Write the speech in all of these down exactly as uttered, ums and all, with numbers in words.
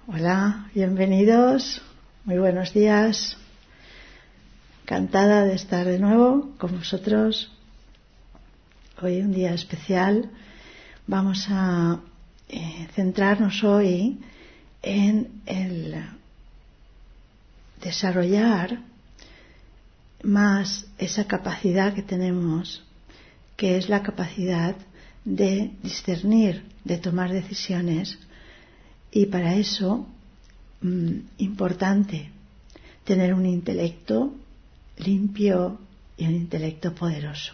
Hola, bienvenidos, muy buenos días. Encantada de estar de nuevo con vosotros. Hoy un día especial. Vamos a eh, centrarnos hoy en el desarrollar más esa capacidad que tenemos, que es la capacidad de discernir, de tomar decisiones. Y para eso, mmm, importante tener un intelecto limpio y un intelecto poderoso.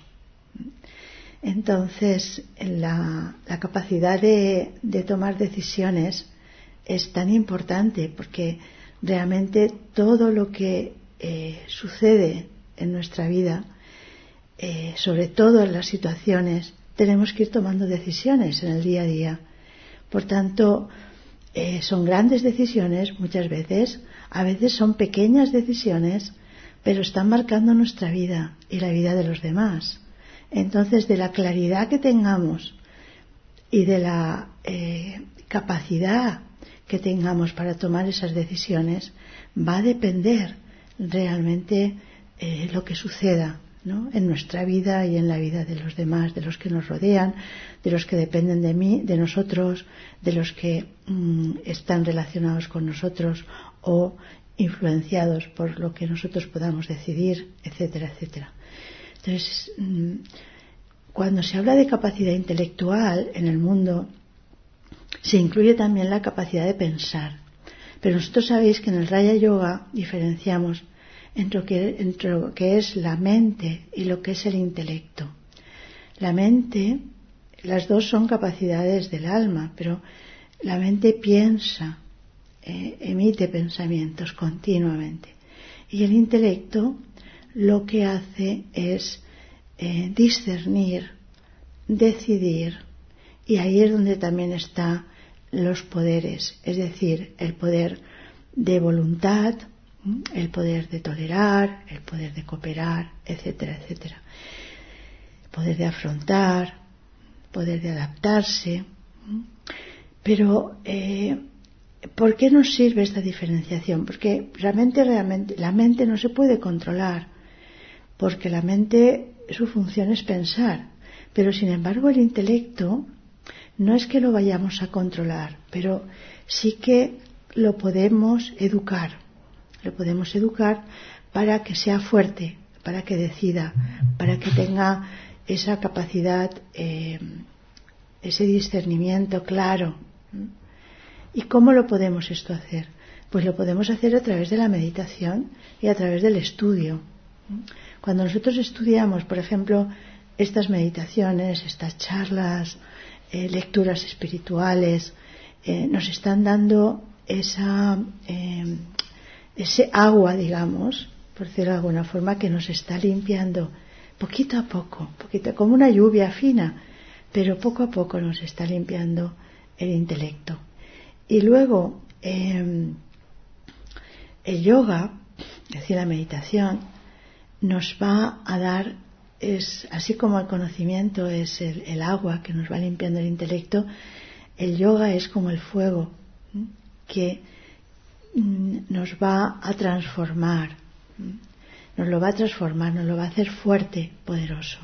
Entonces, la, la capacidad de, de tomar decisiones es tan importante porque realmente todo lo que eh, sucede en nuestra vida, eh, sobre todo en las situaciones, tenemos que ir tomando decisiones en el día a día. Por tanto, Eh, son grandes decisiones muchas veces, a veces son pequeñas decisiones, pero están marcando nuestra vida y la vida de los demás. Entonces, de la claridad que tengamos y de la eh, capacidad que tengamos para tomar esas decisiones, va a depender realmente eh, lo que suceda, ¿no?, en nuestra vida y en la vida de los demás, de los que nos rodean, de los que dependen de mí, de nosotros, de los que mmm, están relacionados con nosotros o influenciados por lo que nosotros podamos decidir, etcétera, etcétera. Entonces, mmm, cuando se habla de capacidad intelectual en el mundo, se incluye también la capacidad de pensar. Pero nosotros sabéis que en el Raya Yoga diferenciamos entre lo, que, entre lo que es la mente y lo que es el intelecto. La mente, las dos son capacidades del alma, pero la mente piensa, eh, emite pensamientos continuamente. Y el intelecto lo que hace es eh, discernir, decidir, y ahí es donde también están los poderes, es decir, el poder de voluntad, el poder de tolerar, el poder de cooperar, etcétera, etcétera. El poder de afrontar, el poder de adaptarse. Pero, eh, ¿por qué nos sirve esta diferenciación? Porque realmente, realmente, la mente no se puede controlar, porque la mente, su función es pensar. Pero, sin embargo, el intelecto no es que lo vayamos a controlar, pero sí que lo podemos educar. Lo podemos educar para que sea fuerte, para que decida, para que tenga esa capacidad, eh, ese discernimiento claro. ¿Y cómo lo podemos esto hacer? Pues lo podemos hacer a través de la meditación y a través del estudio. Cuando nosotros estudiamos, por ejemplo, estas meditaciones, estas charlas, eh, lecturas espirituales, eh, nos están dando esa... Eh, ese agua, digamos, por decirlo de alguna forma, que nos está limpiando poquito a poco, poquito, como una lluvia fina, pero poco a poco nos está limpiando el intelecto. Y luego eh, el yoga, es decir, la meditación, nos va a dar, es así como el conocimiento es el, el agua que nos va limpiando el intelecto, el yoga es como el fuego, ¿sí?, que nos va a transformar, nos lo va a transformar, nos lo va a hacer fuerte, poderoso.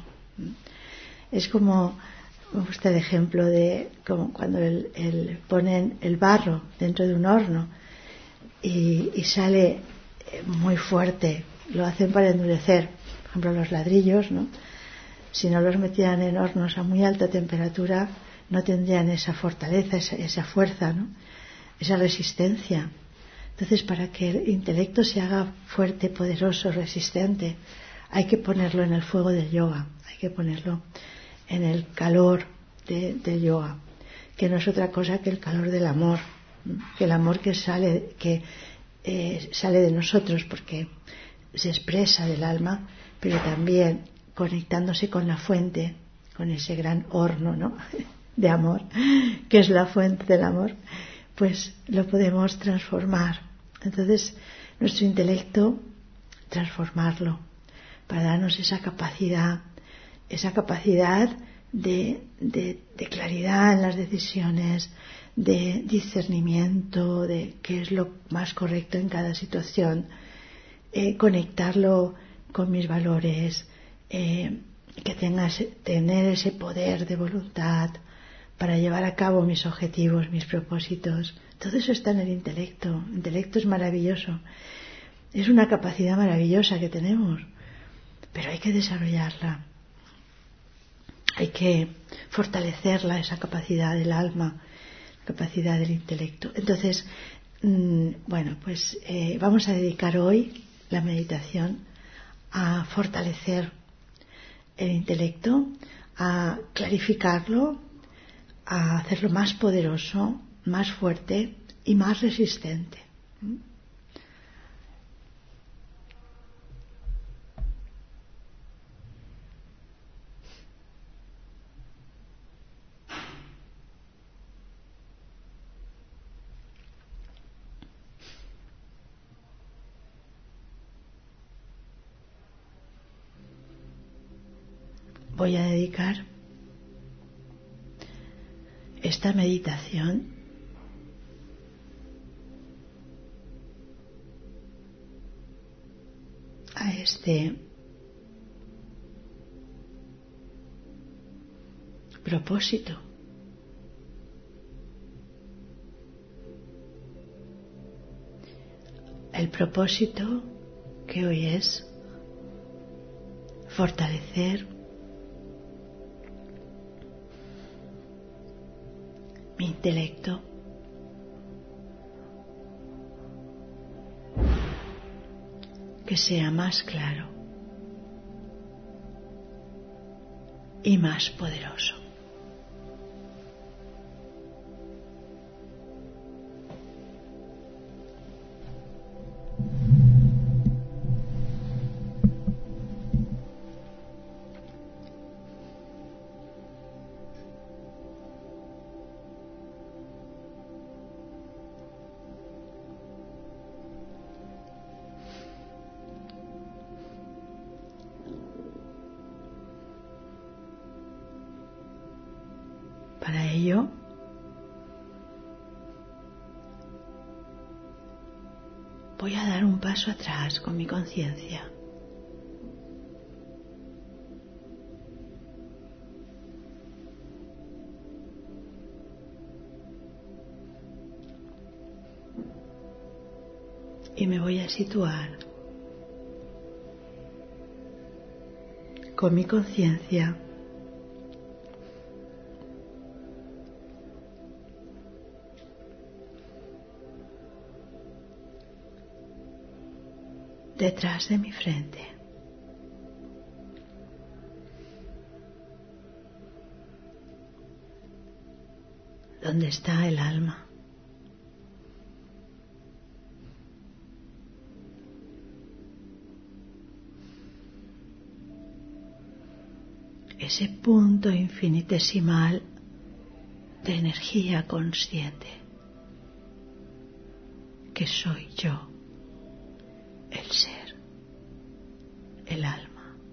Es como, me gusta el ejemplo de como cuando el, el ponen el barro dentro de un horno y, y sale muy fuerte, lo hacen para endurecer, por ejemplo los ladrillos, ¿no? Si no los metieran en hornos a muy alta temperatura, no tendrían esa fortaleza, esa, esa fuerza, ¿no?, esa resistencia. Entonces, para que el intelecto se haga fuerte, poderoso, resistente, hay que ponerlo en el fuego del yoga, hay que ponerlo en el calor de, del yoga, que no es otra cosa que el calor del amor, que el amor que sale, que eh, sale de nosotros, porque se expresa del alma, pero también conectándose con la fuente, con ese gran horno, ¿no?, de amor, que es la fuente del amor, pues lo podemos transformar. Entonces, nuestro intelecto, transformarlo, para darnos esa capacidad, esa capacidad de, de, de claridad en las decisiones, de discernimiento de qué es lo más correcto en cada situación, eh, conectarlo con mis valores, eh, que tenga, tener ese poder de voluntad para llevar a cabo mis objetivos, mis propósitos. Todo eso está en el intelecto. El intelecto es maravilloso. Es una capacidad maravillosa que tenemos, pero hay que desarrollarla. Hay que fortalecerla, esa capacidad del alma, capacidad del intelecto. Entonces, mmm, bueno, pues eh, vamos a dedicar hoy la meditación a fortalecer el intelecto, a clarificarlo, a hacerlo más poderoso, más fuerte y más resistente. Voy a dedicar esta meditación a este propósito. El propósito que hoy es fortalecer mi intelecto, que sea más claro y más poderoso. Para ello, voy a dar un paso atrás con mi conciencia. Y me voy a situar con mi conciencia detrás de mi frente. Donde está el alma. Ese punto infinitesimal de energía consciente que soy yo, el ser, el alma.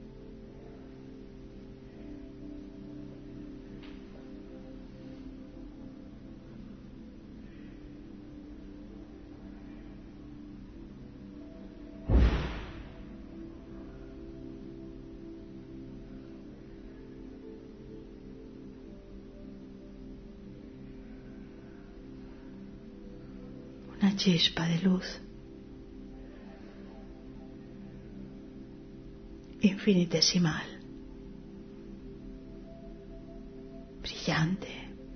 Una chispa de luz infinitesimal, brillante,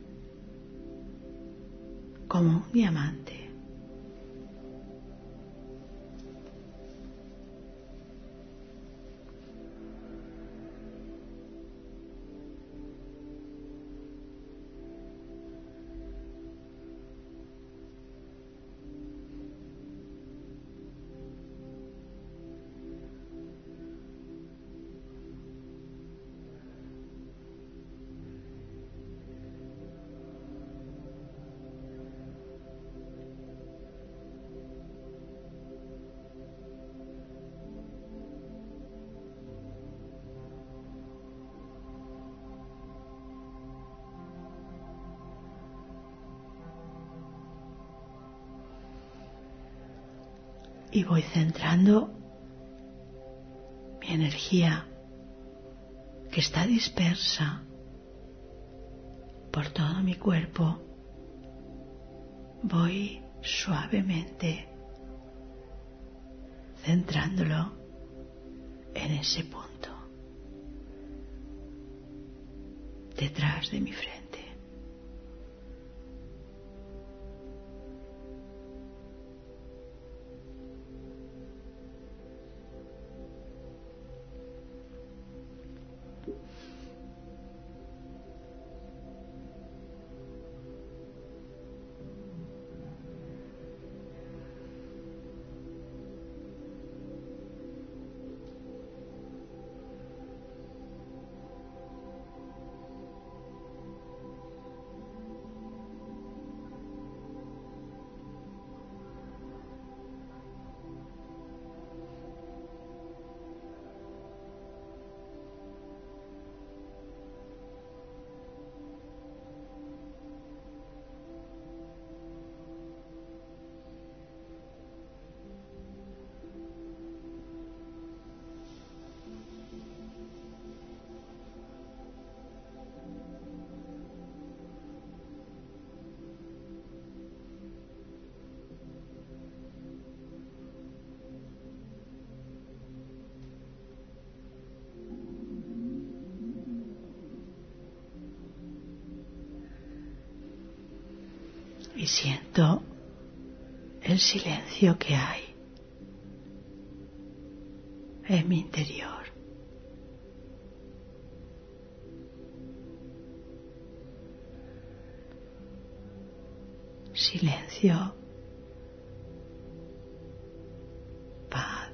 como un diamante. y voy centrando mi energía que está dispersa por todo mi cuerpo. Voy suavemente centrándolo en ese punto, detrás de mi frente. Y siento el silencio que hay en mi interior. Silencio, paz.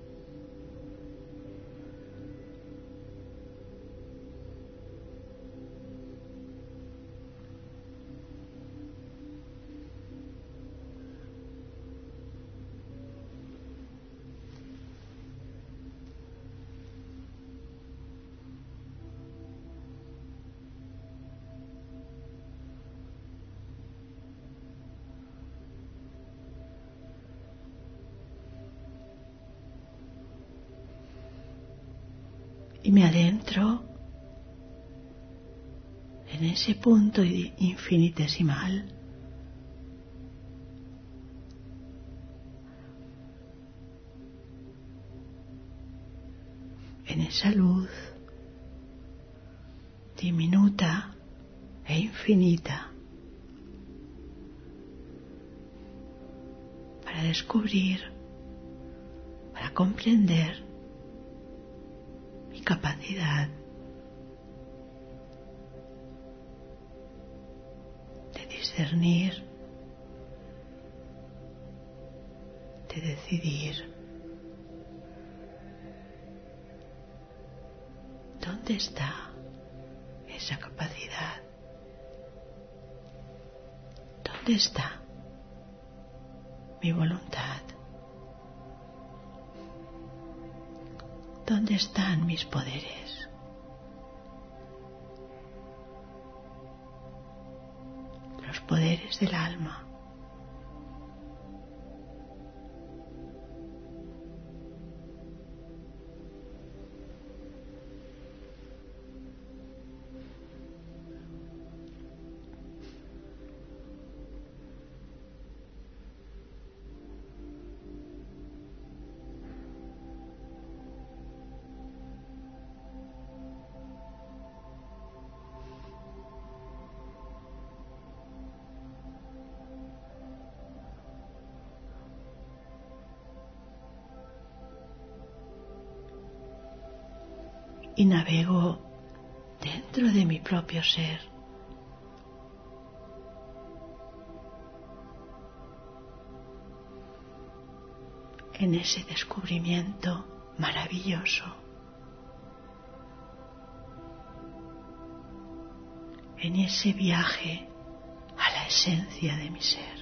Y me adentro en ese punto infinitesimal, en esa luz diminuta e infinita, para descubrir, para comprender mi capacidad de discernir, de decidir. ¿Dónde está esa capacidad? ¿Dónde está mi voluntad? ¿Dónde están mis poderes? Los poderes del alma. Y navego dentro de mi propio ser, en ese descubrimiento maravilloso, en ese viaje a la esencia de mi ser.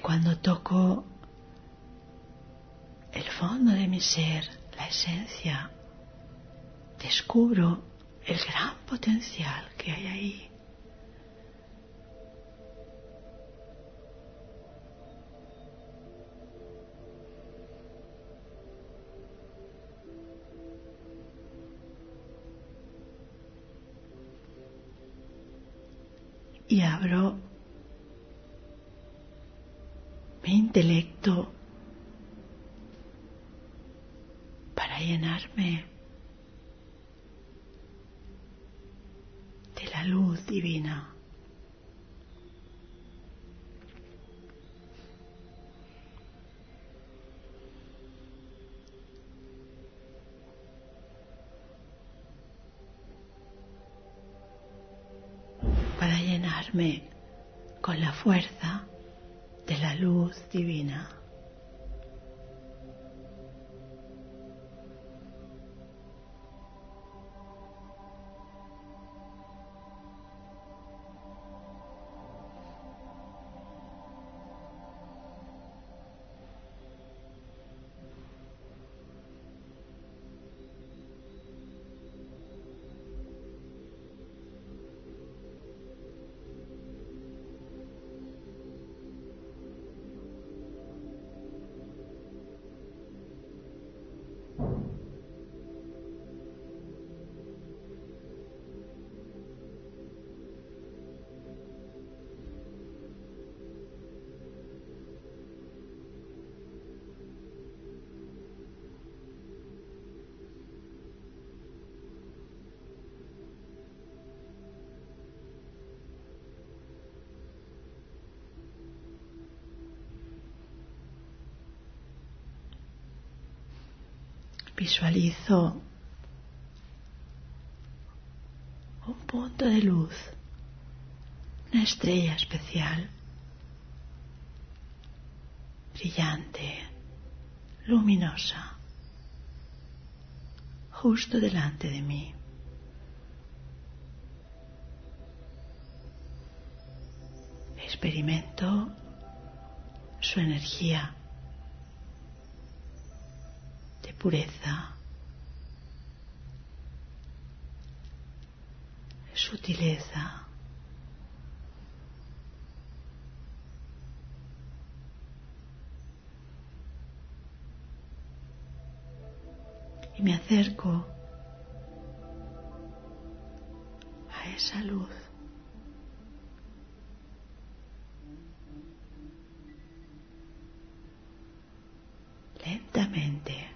cuando toco el fondo de mi ser, la esencia, descubro el gran potencial que hay ahí. Y abro mi intelecto para llenarme de la luz divina. Para llenarme con la fuerza de la luz divina. Visualizo un punto de luz, una estrella especial, brillante, luminosa, justo delante de mí. Experimento su energía de pureza, sutileza, y me acerco a esa luz. Lentamente.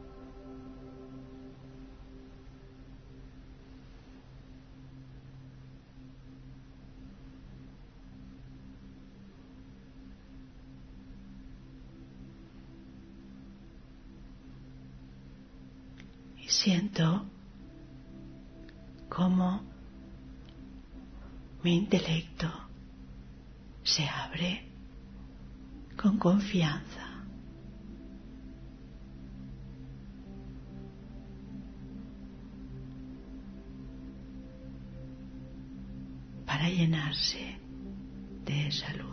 Y siento cómo mi intelecto se abre con confianza. Para llenarse de esa luz.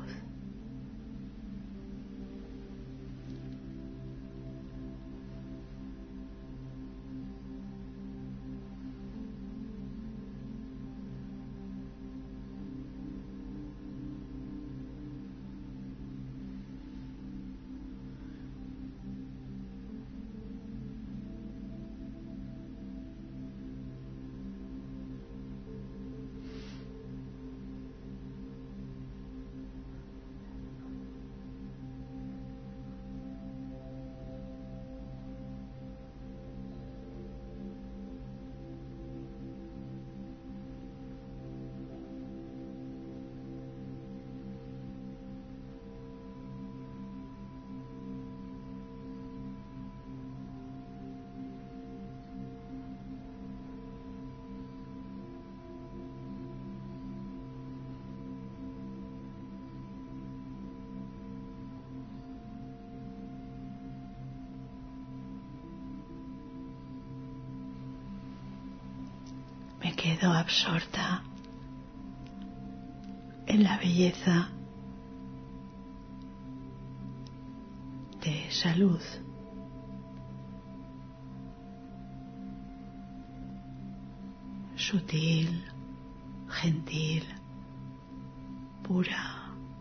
Me quedo absorta en la belleza de esa luz. Sutil, gentil, pura.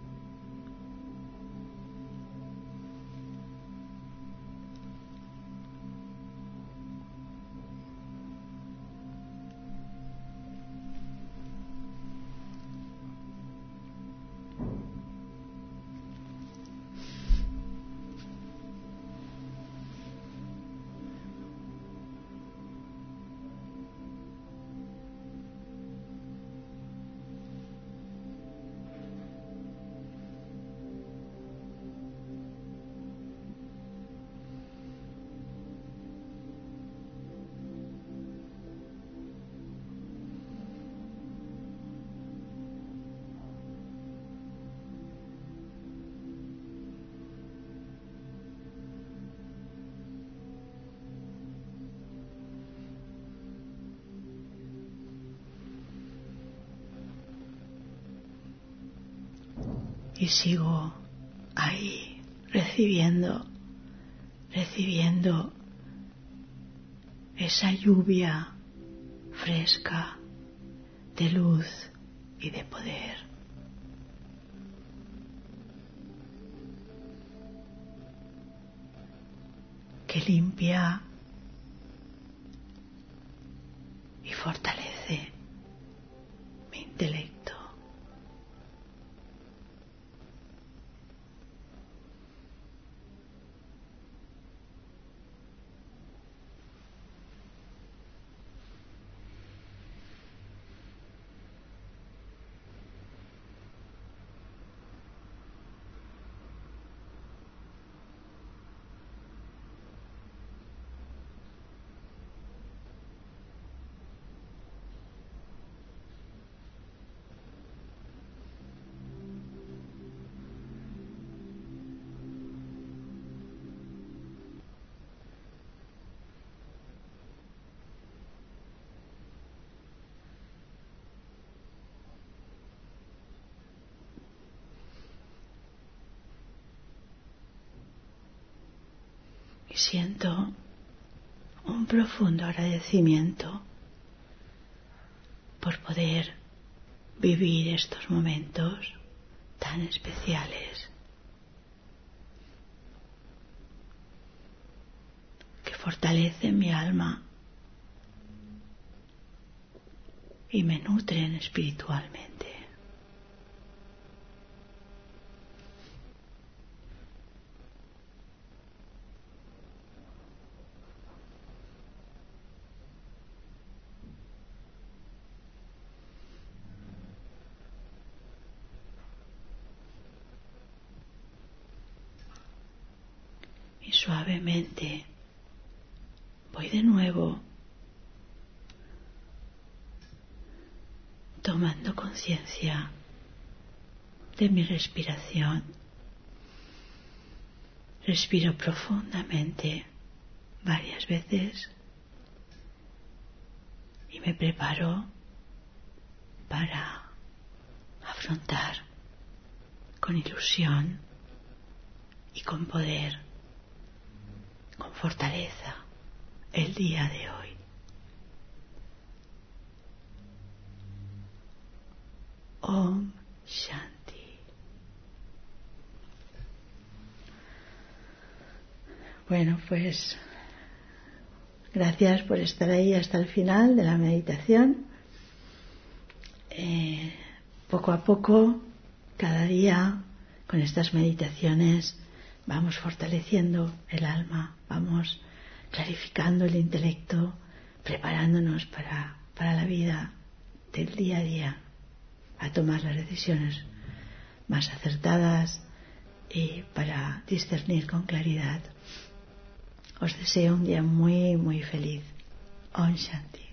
Y sigo ahí, recibiendo, recibiendo esa lluvia fresca de luz y de poder. Que limpia y fortalece mi intelecto. Y siento un profundo agradecimiento por poder vivir estos momentos tan especiales que fortalecen mi alma y me nutren espiritualmente. Y suavemente voy de nuevo tomando conciencia de mi respiración. Respiro profundamente varias veces y me preparo para afrontar con ilusión y con poder, con fortaleza, el día de hoy. Om Shanti. Bueno, pues gracias por estar ahí hasta el final de la meditación. Eh, poco a poco, cada día, con estas meditaciones, vamos fortaleciendo el alma, vamos clarificando el intelecto, preparándonos para, para la vida del día a día, a tomar las decisiones más acertadas y para discernir con claridad. Os deseo un día muy, muy feliz. Om Shanti.